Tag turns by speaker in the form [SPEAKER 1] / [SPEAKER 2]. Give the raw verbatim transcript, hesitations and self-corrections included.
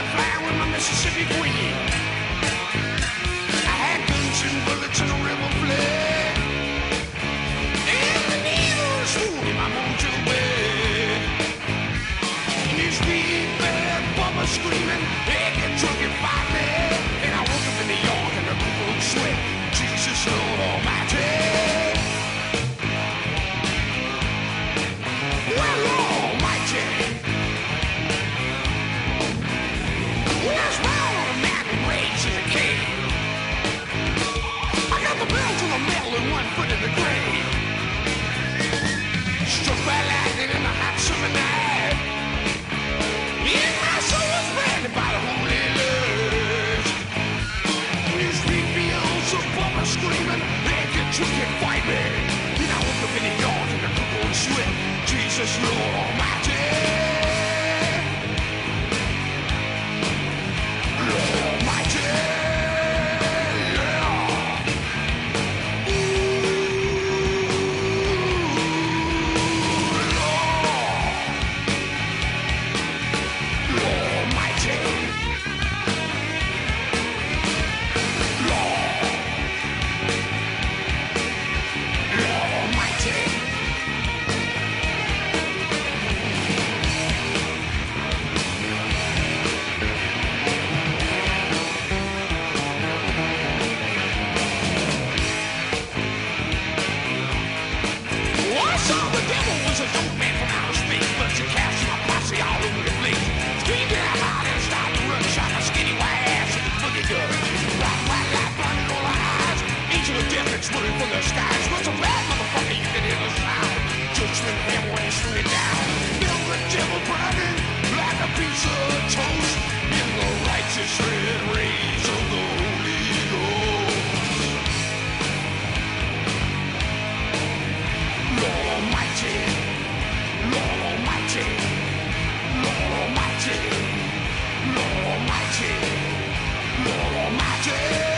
[SPEAKER 1] and flying with my Mississippi Queen. I had guns and bullets and a river flood, and the needles swooned in my motel bed. And this big bad bubba screaming, hey, get drunk and fight me. And I woke up in New York and the cold sweat. Jesus, Lord Almighty. Well, Almighty. When I was born on a mountain raised as a kid, I got the bell to the metal and one foot in the grave. Struck by lightning in the hot summer night, and my soul was branded by the Holy Lord. These big bills of Bubba screaming, they get you can fight me. Then I woke up in New York in the cold sweat. Jesus, Lord Almighty. Lord Almighty. Yeah. Ooh, Lord. Lord Almighty. Lord. Lord Almighty. Well, I saw the devil was a dope man from outer space, but you cast my posse all over the place. Screamed in a heart and started to run, shot my skinny white ass in the boogie gun. Black white light burning all our eyes, angel of death exploding from the skies. Was a bad motherfucker, you can hear the sound. Judgment hammer when he swing it down. Feel the devil burning like a piece of toast in the righteous red rays of the Holy Ghost. Lord Almighty, Lord Almighty, Lord Almighty, Lord Almighty, Lord Almighty.